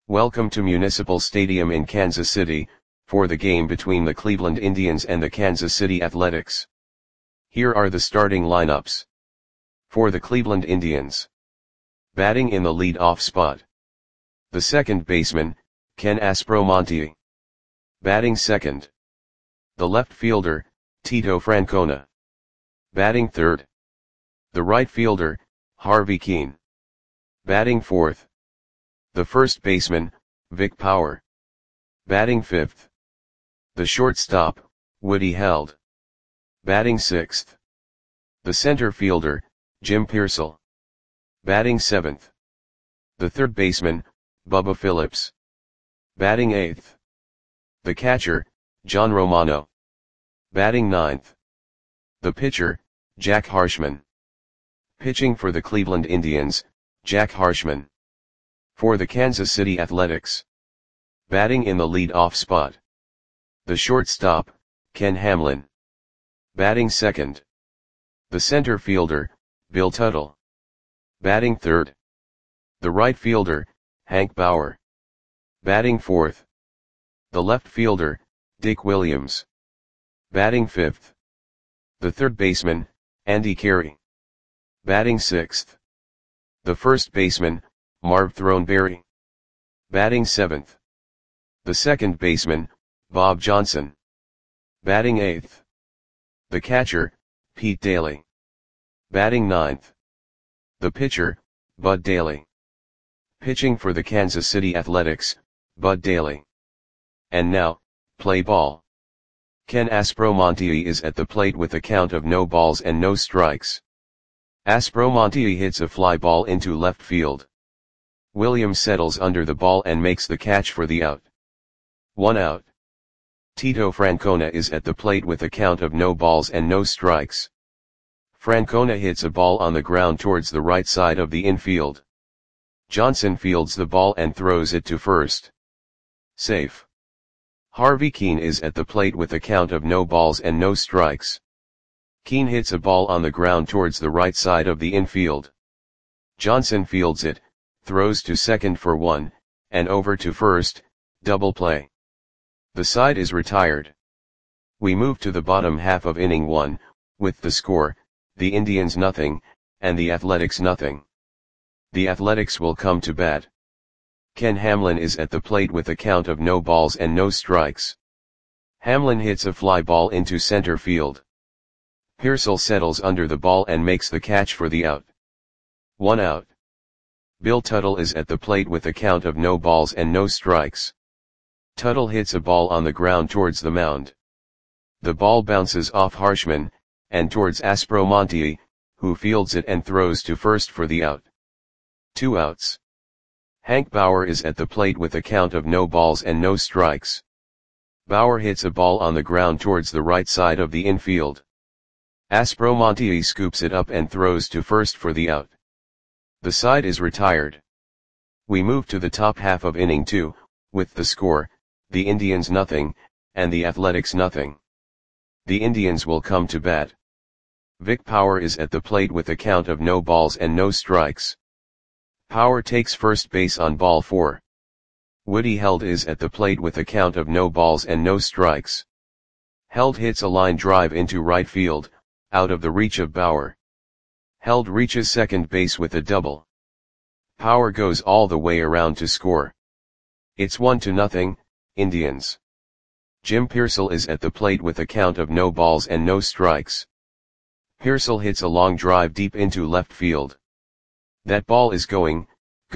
Welcome to Municipal Stadium in Kansas City, for the game between the Cleveland Indians and the Kansas City Athletics. Here are the starting lineups. For the Cleveland Indians. Batting in the lead-off spot. The second baseman, Ken Aspromonte. Batting second. The left fielder, Tito Francona. Batting third. The right fielder, Harvey Kuenn. Batting fourth. The first baseman, Vic Power. Batting fifth. The shortstop, Woody Held. Batting sixth. The center fielder, Jim Piersall. Batting seventh. The third baseman, Bubba Phillips. Batting eighth. The catcher, John Romano. Batting ninth. The pitcher, Jack Harshman. Pitching for the Cleveland Indians, Jack Harshman. For the Kansas City Athletics. Batting in the lead-off spot. The shortstop, Ken Hamlin. Batting second. The center fielder, Bill Tuttle. Batting third. The right fielder, Hank Bauer. Batting fourth. The left fielder, Dick Williams. Batting fifth. The third baseman, Andy Carey. Batting sixth. The first baseman, Marv Throneberry. Batting seventh. The second baseman, Bob Johnson. Batting eighth. The catcher, Pete Daly. Batting ninth. The pitcher, Bud Daly. Pitching for the Kansas City Athletics, Bud Daly. And now, play ball. Ken Aspromonte is at the plate with a count of no balls and no strikes. Aspromonte hits a fly ball into left field. Williams settles under the ball and makes the catch for the out. 1 out. Tito Francona is at the plate with a count of no balls and no strikes. Francona hits a ball on the ground towards the right side of the infield. Johnson fields the ball and throws it to first. Safe. Harvey Kuenn is at the plate with a count of no balls and no strikes. Kuenn hits a ball on the ground towards the right side of the infield. Johnson fields it, throws to second for 1, and over to first, double play. The side is retired. We move to the bottom half of inning 1, with the score, the Indians nothing, and the Athletics nothing. The Athletics will come to bat. Ken Hamlin is at the plate with a count of no balls and no strikes. Hamlin hits a fly ball into center field. Piersall settles under the ball and makes the catch for the out. 1 out. Bill Tuttle is at the plate with a count of no balls and no strikes. Tuttle hits a ball on the ground towards the mound. The ball bounces off Harshman, and towards Aspromonte, who fields it and throws to first for the out. 2 outs. Hank Bauer is at the plate with a count of no balls and no strikes. Bauer hits a ball on the ground towards the right side of the infield. Aspromonte scoops it up and throws to first for the out. The side is retired. We move to the top half of inning 2, with the score, the Indians nothing, and the Athletics nothing. The Indians will come to bat. Vic Power is at the plate with a count of no balls and no strikes. Power takes first base on ball 4. Woody Held is at the plate with a count of no balls and no strikes. Held hits a line drive into right field, out of the reach of Bauer. Held reaches second base with a double. Power goes all the way around to score. It's 1-0, Indians. Jim Piersall is at the plate with a count of no balls and no strikes. Piersall hits a long drive deep into left field. That ball is gone.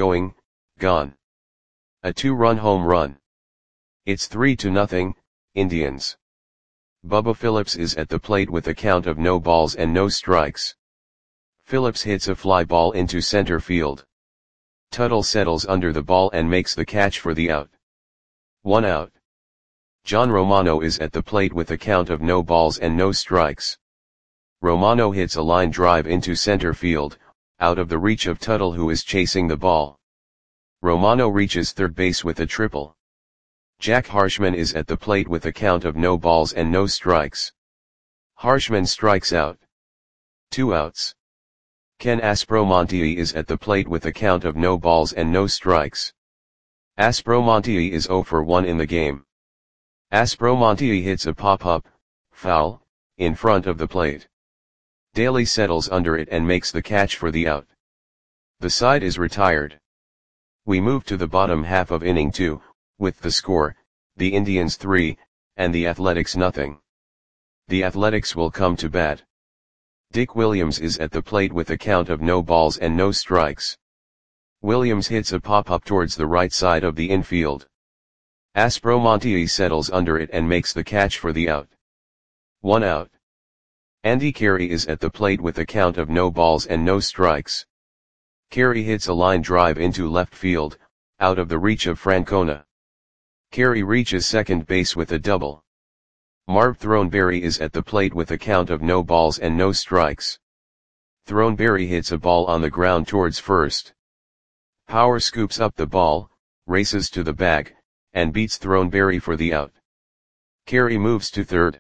A 2-run home run. It's 3-0, Indians. Bubba Phillips is at the plate with a count of no balls and no strikes. Phillips hits a fly ball into center field. Tuttle settles under the ball and makes the catch for the out. 1 out. John Romano is at the plate with a count of no balls and no strikes. Romano hits a line drive into center field, out of the reach of Tuttle who is chasing the ball. Romano reaches third base with a triple. Jack Harshman is at the plate with a count of no balls and no strikes. Harshman strikes out. 2 outs. Ken Aspromonte is at the plate with a count of no balls and no strikes. Aspromonte is 0 for 1 in the game. Aspromonte hits a pop-up, foul, in front of the plate. Daly settles under it and makes the catch for the out. The side is retired. We move to the bottom half of inning 2, with the score, the Indians 3, and the Athletics nothing. The Athletics will come to bat. Dick Williams is at the plate with a count of no balls and no strikes. Williams hits a pop-up towards the right side of the infield. Aspromonte settles under it and makes the catch for the out. 1 out. Andy Carey is at the plate with a count of no balls and no strikes. Carey hits a line drive into left field, out of the reach of Francona. Carey reaches second base with a double. Marv Throneberry is at the plate with a count of no balls and no strikes. Throneberry hits a ball on the ground towards first. Power scoops up the ball, races to the bag, and beats Throneberry for the out. Carey moves to third.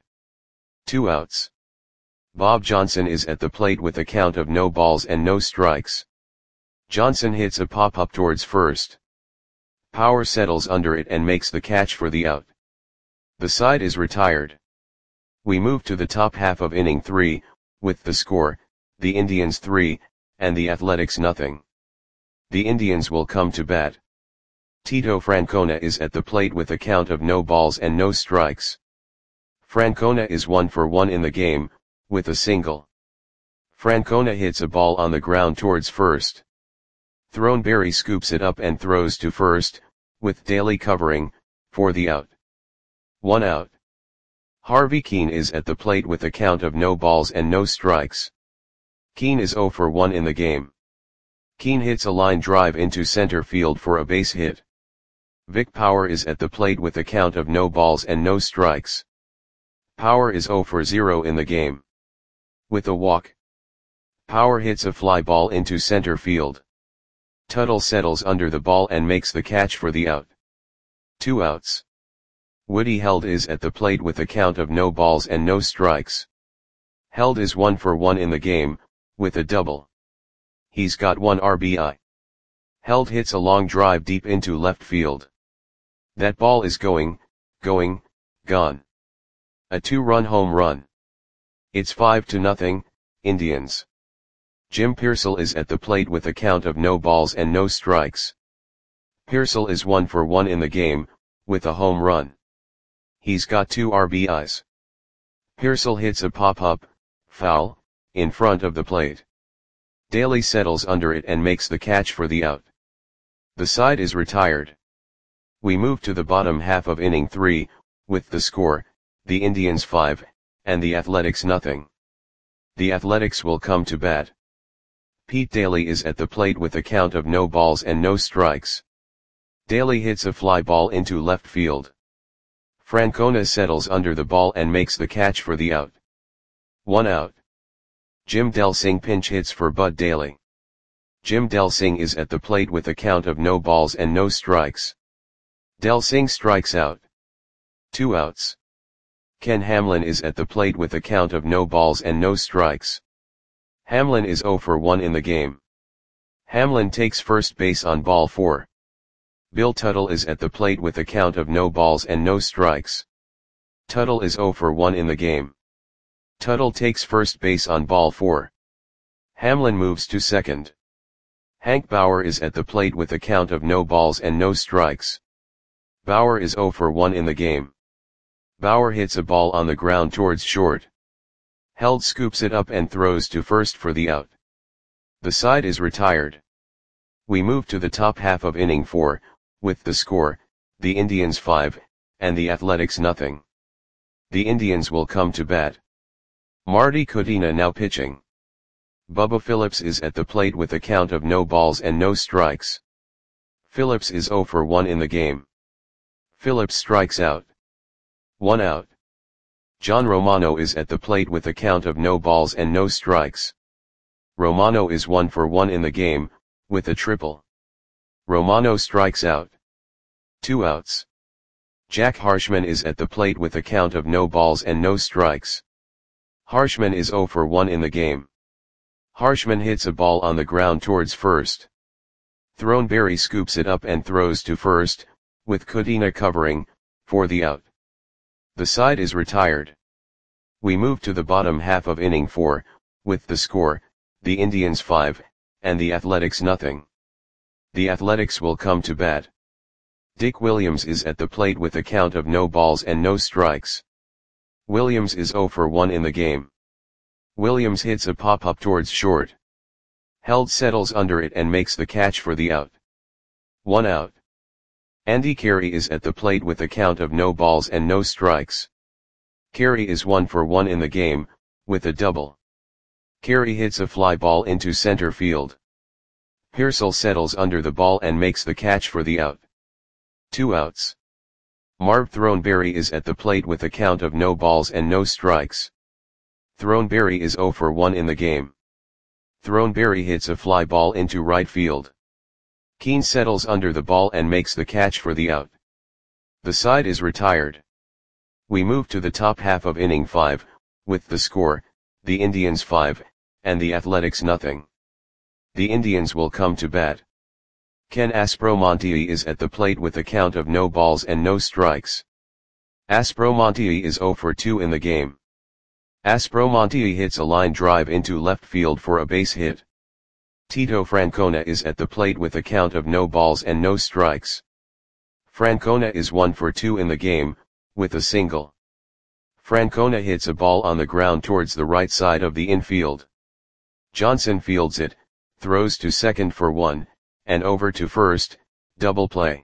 2 outs. Bob Johnson is at the plate with a count of no balls and no strikes. Johnson hits a pop-up towards first. Power settles under it and makes the catch for the out. The side is retired. We move to the top half of inning 3, with the score, the Indians 3, and the Athletics nothing. The Indians will come to bat. Tito Francona is at the plate with a count of no balls and no strikes. Francona is 1 for 1 in the game, with a single. Francona hits a ball on the ground towards first. Throneberry scoops it up and throws to first, with Daly covering, for the out. 1 out. Harvey Keene is at the plate with a count of no balls and no strikes. Keene is 0 for 1 in the game. Keene hits a line drive into center field for a base hit. Vic Power is at the plate with a count of no balls and no strikes. Power is 0 for 0 in the game. With a walk. Power hits a fly ball into center field. Tuttle settles under the ball and makes the catch for the out. 2 outs. Woody Held is at the plate with a count of no balls and no strikes. Held is 1 for 1 in the game, with a double. He's got 1 RBI. Held hits a long drive deep into left field. That ball is gone. A 2-run home run. It's 5-0, Indians. Jim Pearsall is at the plate with a count of no balls and no strikes. Pearsall is 1 for 1 in the game, with a home run. He's got 2 RBIs. Pearsall hits a pop-up, foul, in front of the plate. Daly settles under it and makes the catch for the out. The side is retired. We move to the bottom half of inning 3, with the score, the Indians 5, and the Athletics nothing. The Athletics will come to bat. Pete Daly is at the plate with a count of no balls and no strikes. Daly hits a fly ball into left field. Francona settles under the ball and makes the catch for the out. 1 out. Jim Delsing pinch hits for Bud Daly. Jim Delsing is at the plate with a count of no balls and no strikes. Delsing strikes out. 2 outs. Ken Hamlin is at the plate with a count of no balls and no strikes. Hamlin is 0 for 1 in the game. Hamlin takes first base on ball 4. Bill Tuttle is at the plate with a count of no balls and no strikes. Tuttle is 0 for 1 in the game. Tuttle takes first base on ball 4. Hamlin moves to second. Hank Bauer is at the plate with a count of no balls and no strikes. Bauer is 0 for 1 in the game. Bauer hits a ball on the ground towards short. Held scoops it up and throws to first for the out. The side is retired. We move to the top half of inning 4, with the score, the Indians 5, and the Athletics nothing. The Indians will come to bat. Marty Cudina now pitching. Bubba Phillips is at the plate with a count of no balls and no strikes. Phillips is 0 for 1 in the game. Phillips strikes out. 1 out. John Romano is at the plate with a count of no balls and no strikes. Romano is 1 for 1 in the game, with a triple. Romano strikes out. 2 outs. Jack Harshman is at the plate with a count of no balls and no strikes. Harshman is 0 for 1 in the game. Harshman hits a ball on the ground towards first. Throneberry scoops it up and throws to first, with Kudina covering, for the out. The side is retired. We move to the bottom half of inning 4, with the score, the Indians 5, and the Athletics nothing. The Athletics will come to bat. Dick Williams is at the plate with a count of no balls and no strikes. Williams is 0 for 1 in the game. Williams hits a pop-up towards short. Held settles under it and makes the catch for the out. 1 out. Andy Carey is at the plate with a count of no balls and no strikes. Carey is 1 for 1 in the game, with a double. Carey hits a fly ball into center field. Pearsall settles under the ball and makes the catch for the out. 2 outs. Marv Throneberry is at the plate with a count of no balls and no strikes. Throneberry is 0 for 1 in the game. Throneberry hits a fly ball into right field. Keane settles under the ball and makes the catch for the out. The side is retired. We move to the top half of inning 5, with the score, the Indians 5, and the Athletics nothing. The Indians will come to bat. Ken Aspromonte is at the plate with a count of no balls and no strikes. Aspromonte is 0 for 2 in the game. Aspromonte hits a line drive into left field for a base hit. Tito Francona is at the plate with a count of no balls and no strikes. Francona is 1 for 2 in the game, with a single. Francona hits a ball on the ground towards the right side of the infield. Johnson fields it, throws to second for 1, and over to first, double play.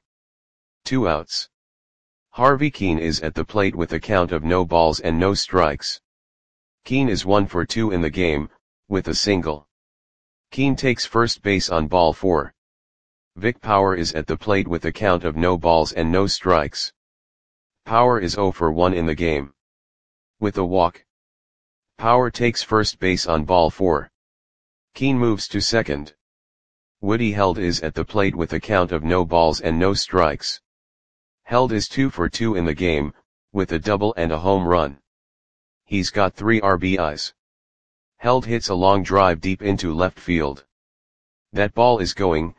2 outs. Harvey Keane is at the plate with a count of no balls and no strikes. Keane is 1 for 2 in the game, with a single. Keane takes first base on ball 4. Vic Power is at the plate with a count of no balls and no strikes. Power is 0 for 1 in the game. With a walk. Power takes first base on ball 4. Keane moves to second. Woody Held is at the plate with a count of no balls and no strikes. Held is 2 for 2 in the game, with a double and a home run. He's got 3 RBIs. Held hits a long drive deep into left field. That ball is gone.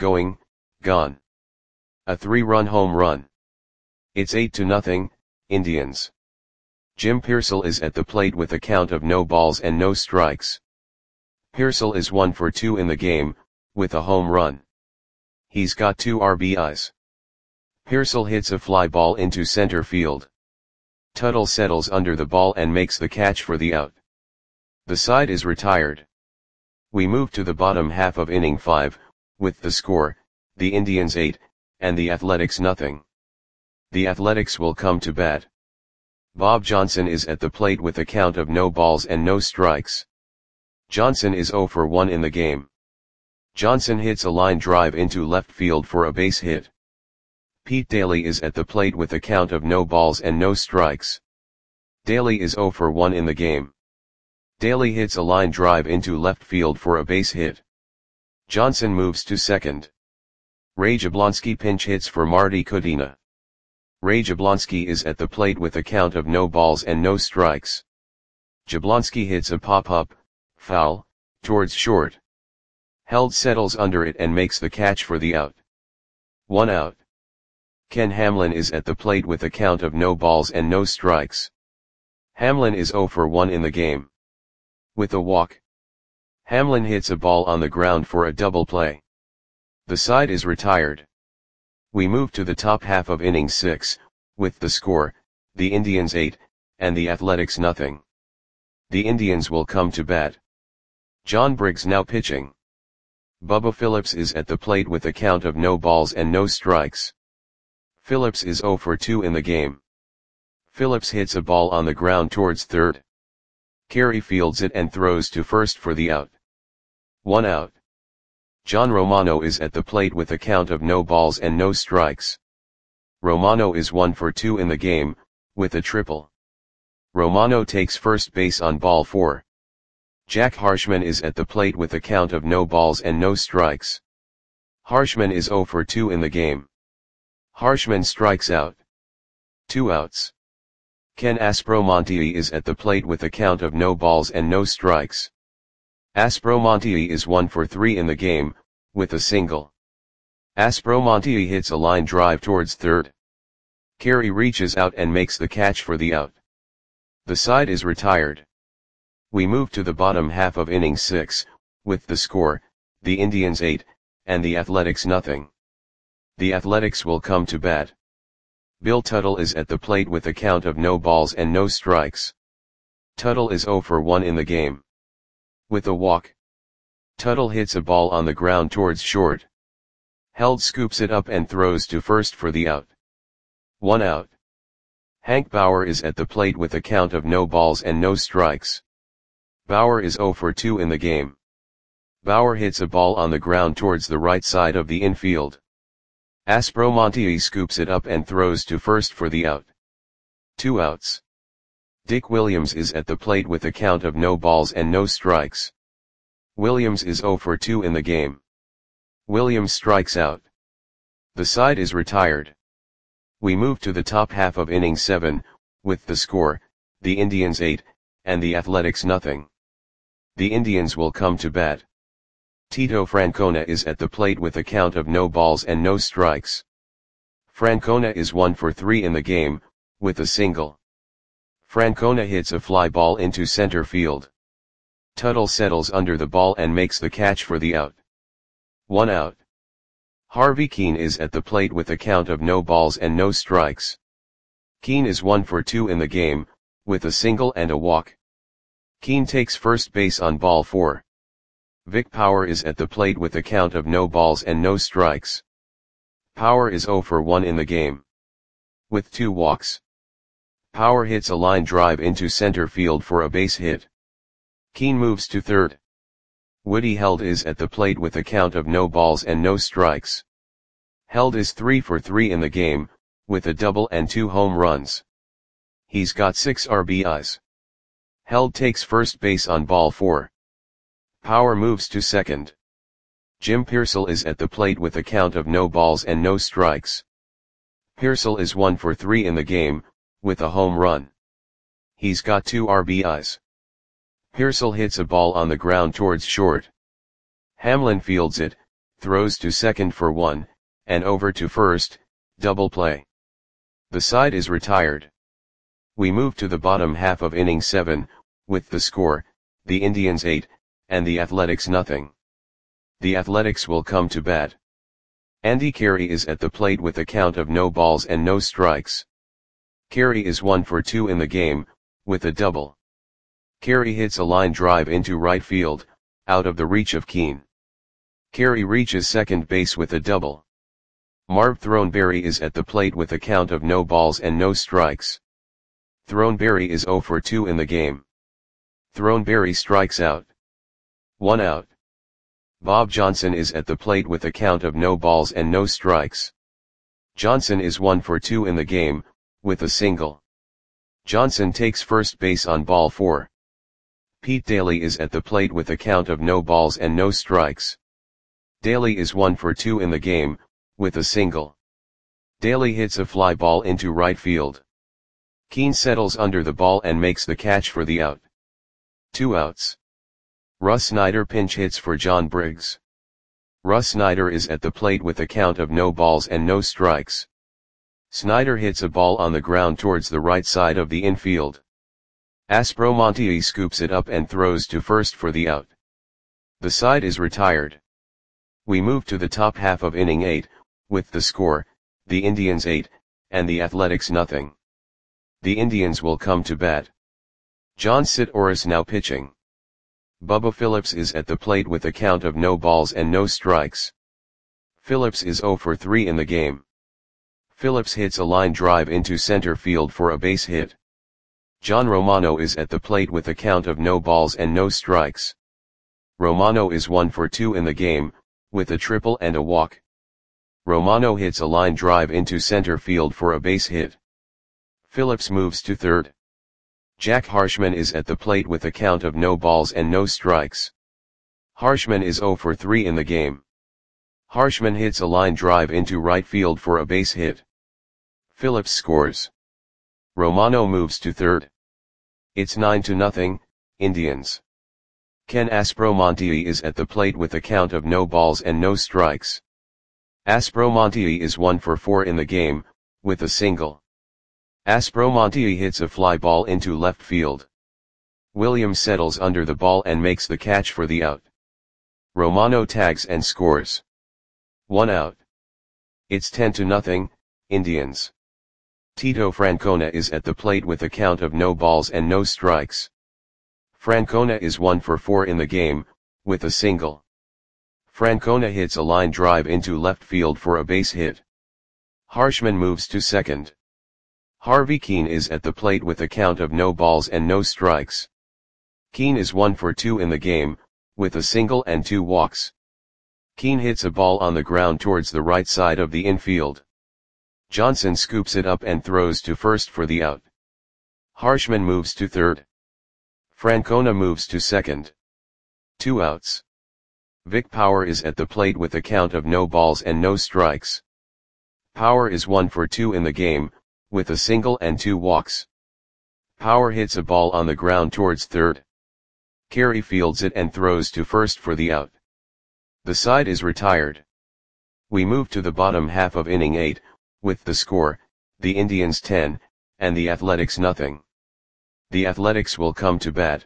A 3-run home run. It's 8-0, Indians. Jim Pearsall is at the plate with a count of no balls and no strikes. Pearsall is 1 for 2 in the game, with a home run. He's got 2 RBIs. Pearsall hits a fly ball into center field. Tuttle settles under the ball and makes the catch for the out. The side is retired. We move to the bottom half of inning 5, with the score, the Indians 8, and the Athletics nothing. The Athletics will come to bat. Bob Johnson is at the plate with a count of no balls and no strikes. Johnson is 0 for 1 in the game. Johnson hits a line drive into left field for a base hit. Pete Daly is at the plate with a count of no balls and no strikes. Daly is 0 for 1 in the game. Daly hits a line drive into left field for a base hit. Johnson moves to second. Ray Jablonski pinch hits for Marty Kudina. Ray Jablonski is at the plate with a count of no balls and no strikes. Jablonski hits a pop-up, foul, towards short. Held settles under it and makes the catch for the out. 1 out. Ken Hamlin is at the plate with a count of no balls and no strikes. Hamlin is 0 for 1 in the game. With a walk. Hamlin hits a ball on the ground for a double play. The side is retired. We move to the top half of inning 6, with the score, the Indians 8, and the Athletics nothing. The Indians will come to bat. John Briggs now pitching. Bubba Phillips is at the plate with a count of no balls and no strikes. Phillips is 0 for 2 in the game. Phillips hits a ball on the ground towards third. Carey fields it and throws to first for the out. 1 out. John Romano is at the plate with a count of no balls and no strikes. Romano is 1 for 2 in the game, with a triple. Romano takes first base on ball 4. Jack Harshman is at the plate with a count of no balls and no strikes. Harshman is 0 for 2 in the game. Harshman strikes out. 2 outs. Ken Aspromonte is at the plate with a count of no balls and no strikes. Aspromonte is 1 for 3 in the game, with a single. Aspromonte hits a line drive towards third. Carey reaches out and makes the catch for the out. The side is retired. We move to the bottom half of inning 6, with the score, the Indians 8, and the Athletics nothing. The Athletics will come to bat. Bill Tuttle is at the plate with a count of no balls and no strikes. Tuttle is 0 for 1 in the game. With a walk, Tuttle hits a ball on the ground towards short. Held scoops it up and throws to first for the out. 1 out. Hank Bauer is at the plate with a count of no balls and no strikes. Bauer is 0 for 2 in the game. Bauer hits a ball on the ground towards the right side of the infield. Aspromonte scoops it up and throws to first for the out. 2 outs. Dick Williams is at the plate with a count of no balls and no strikes. Williams is 0 for 2 in the game. Williams strikes out. The side is retired. We move to the top half of inning 7, with the score, the Indians 8, and the Athletics nothing. The Indians will come to bat. Tito Francona is at the plate with a count of no balls and no strikes. Francona is 1 for 3 in the game, with a single. Francona hits a fly ball into center field. Tuttle settles under the ball and makes the catch for the out. 1 out. Harvey Keene is at the plate with a count of no balls and no strikes. Keene is 1 for 2 in the game, with a single and a walk. Keene takes first base on ball 4. Vic Power is at the plate with a count of no balls and no strikes. Power is 0 for 1 in the game. With 2 walks, Power hits a line drive into center field for a base hit. Keene moves to third. Woody Held is at the plate with a count of no balls and no strikes. Held is 3 for 3 in the game, with a double and 2 home runs. He's got 6 RBIs. Held takes first base on ball 4. Power moves to second. Jim Piersall is at the plate with a count of no balls and no strikes. Piersall is 1 for 3 in the game, with a home run. He's got 2 RBIs. Piersall hits a ball on the ground towards short. Hamlin fields it, throws to second for 1, and over to first, double play. The side is retired. We move to the bottom half of inning 7, with the score, the Indians 8, and the Athletics nothing. The Athletics will come to bat. Andy Carey is at the plate with a count of no balls and no strikes. Carey is 1 for 2 in the game, with a double. Carey hits a line drive into right field, out of the reach of Keene. Carey reaches second base with a double. Marv Throneberry is at the plate with a count of no balls and no strikes. Throneberry is 0 for 2 in the game. Throneberry strikes out. 1 out. Bob Johnson is at the plate with a count of no balls and no strikes. Johnson is 1 for 2 in the game, with a single. Johnson takes first base on ball 4. Pete Daly is at the plate with a count of no balls and no strikes. Daly is 1 for 2 in the game, with a single. Daly hits a fly ball into right field. Keene settles under the ball and makes the catch for the out. 2 outs. Russ Snyder pinch hits for John Briggs. Russ Snyder is at the plate with a count of no balls and no strikes. Snyder hits a ball on the ground towards the right side of the infield. Aspromonte scoops it up and throws to first for the out. The side is retired. We move to the top half of inning 8, with the score, the Indians 8, and the Athletics nothing. The Indians will come to bat. John Sitouris now pitching. Bubba Phillips is at the plate with a count of no balls and no strikes. Phillips is 0 for 3 in the game. Phillips hits a line drive into center field for a base hit. John Romano is at the plate with a count of no balls and no strikes. Romano is 1 for 2 in the game, with a triple and a walk. Romano hits a line drive into center field for a base hit. Phillips moves to third. Jack Harshman is at the plate with a count of no balls and no strikes. Harshman is 0 for 3 in the game. Harshman hits a line drive into right field for a base hit. Phillips scores. Romano moves to third. It's 9-0, Indians. Ken Aspromonte is at the plate with a count of no balls and no strikes. Aspromonte is 1 for 4 in the game, with a single. Aspromonte hits a fly ball into left field. Williams settles under the ball and makes the catch for the out. Romano tags and scores. 1 out. It's 10-0, Indians. Tito Francona is at the plate with a count of no balls and no strikes. Francona is 1 for 4 in the game, with a single. Francona hits a line drive into left field for a base hit. Harshman moves to second. Harvey Keene is at the plate with a count of no balls and no strikes. Keene is 1 for 2 in the game, with a single and 2 walks. Keene hits a ball on the ground towards the right side of the infield. Johnson scoops it up and throws to first for the out. Harshman moves to third. Francona moves to second. 2 outs. Vic Power is at the plate with a count of no balls and no strikes. Power is 1 for 2 in the game, with a single and 2 walks. Power hits a ball on the ground towards third. Carey fields it and throws to first for the out. The side is retired. We move to the bottom half of inning 8, with the score, the Indians 10, and the Athletics nothing. The Athletics will come to bat.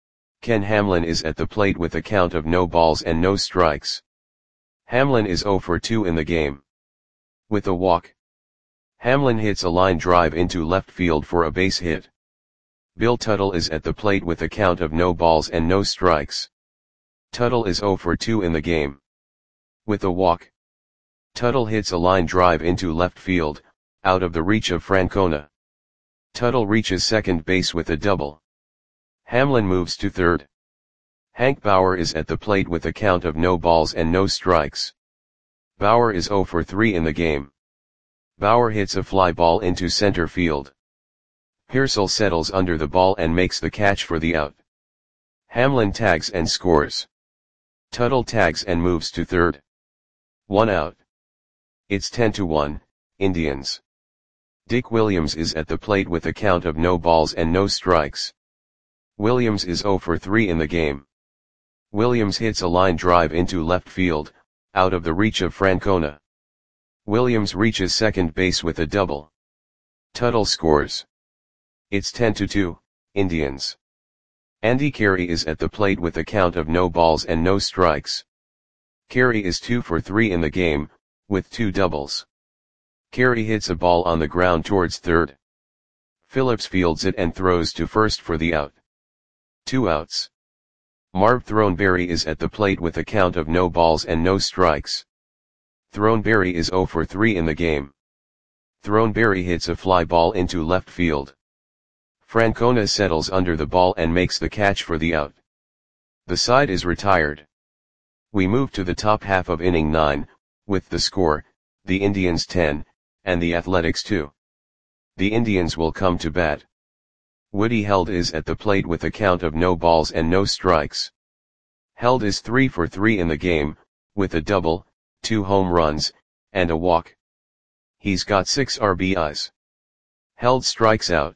Ken Hamlin is at the plate with a count of no balls and no strikes. Hamlin is 0 for 2 in the game. With a walk. Hamlin hits a line drive into left field for a base hit. Bill Tuttle is at the plate with a count of no balls and no strikes. Tuttle is 0 for 2 in the game. With a walk. Tuttle hits a line drive into left field, out of the reach of Francona. Tuttle reaches second base with a double. Hamlin moves to third. Hank Bauer is at the plate with a count of no balls and no strikes. Bauer is 0 for 3 in the game. Bauer hits a fly ball into center field. Pearsall settles under the ball and makes the catch for the out. Hamlin tags and scores. Tuttle tags and moves to third. 1 out. It's 10-1, Indians. Dick Williams is at the plate with a count of no balls and no strikes. Williams is 0 for 3 in the game. Williams hits a line drive into left field, out of the reach of Francona. Williams reaches second base with a double. Tuttle scores. It's 10-2, Indians. Andy Carey is at the plate with a count of no balls and no strikes. Carey is 2 for 3 in the game, with 2 doubles. Carey hits a ball on the ground towards third. Phillips fields it and throws to first for the out. 2 outs. Marv Throneberry is at the plate with a count of no balls and no strikes. Throneberry is 0 for 3 in the game. Throneberry hits a fly ball into left field. Francona settles under the ball and makes the catch for the out. The side is retired. We move to the top half of inning 9, with the score, the Indians 10, and the Athletics 2. The Indians will come to bat. Woody Held is at the plate with a count of no balls and no strikes. Held is 3 for 3 in the game, with a double, 2 home runs, and a walk. He's got 6 RBIs. Held strikes out.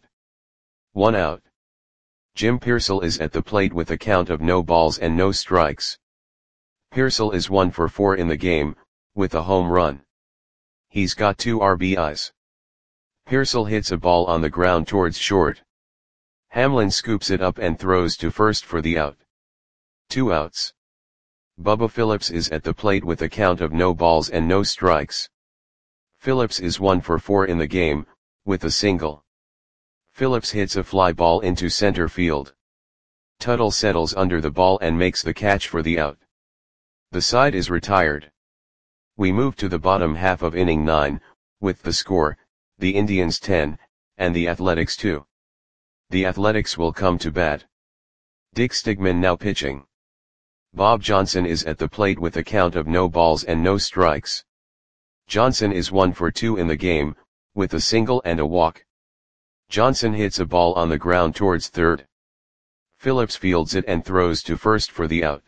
1 out. Jim Pearsall is at the plate with a count of no balls and no strikes. Pearsall is 1 for 4 in the game, with a home run. He's got 2 RBIs. Pearsall hits a ball on the ground towards short. Hamlin scoops it up and throws to first for the out. 2 outs. Bubba Phillips is at the plate with a count of no balls and no strikes. Phillips is 1 for 4 in the game, with a single. Phillips hits a fly ball into center field. Tuttle settles under the ball and makes the catch for the out. The side is retired. We move to the bottom half of inning 9, with the score, the Indians 10, and the Athletics 2. The Athletics will come to bat. Dick Stigman now pitching. Bob Johnson is at the plate with a count of no balls and no strikes. Johnson is 1 for 2 in the game, with a single and a walk. Johnson hits a ball on the ground towards third. Phillips fields it and throws to first for the out.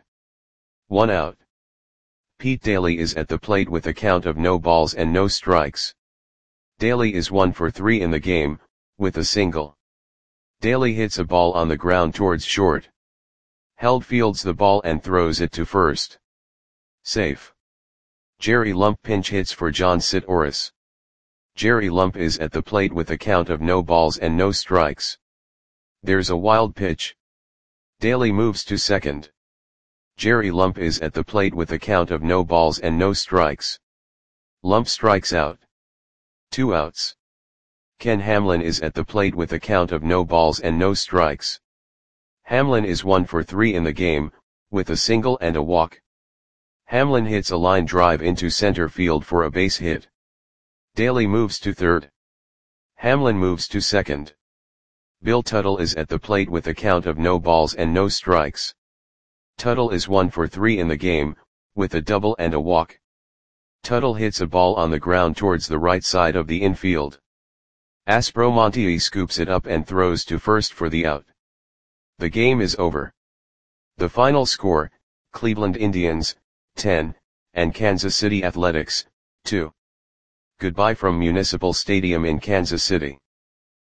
1 out. Pete Daly is at the plate with a count of no balls and no strikes. Daly is 1 for 3 in the game, with a single. Daly hits a ball on the ground towards short. Held fields the ball and throws it to first. Safe. Jerry Lump pinch hits for John Sitouris. Jerry Lump is at the plate with a count of no balls and no strikes. There's a wild pitch. Daly moves to second. Jerry Lump is at the plate with a count of no balls and no strikes. Lump strikes out. 2 outs. Ken Hamlin is at the plate with a count of no balls and no strikes. Hamlin is 1 for 3 in the game, with a single and a walk. Hamlin hits a line drive into center field for a base hit. Daly moves to third. Hamlin moves to second. Bill Tuttle is at the plate with a count of no balls and no strikes. Tuttle is 1 for 3 in the game, with a double and a walk. Tuttle hits a ball on the ground towards the right side of the infield. Aspromonte scoops it up and throws to first for the out. The game is over. The final score, Cleveland Indians, 10, and Kansas City Athletics, 2. Goodbye from Municipal Stadium in Kansas City.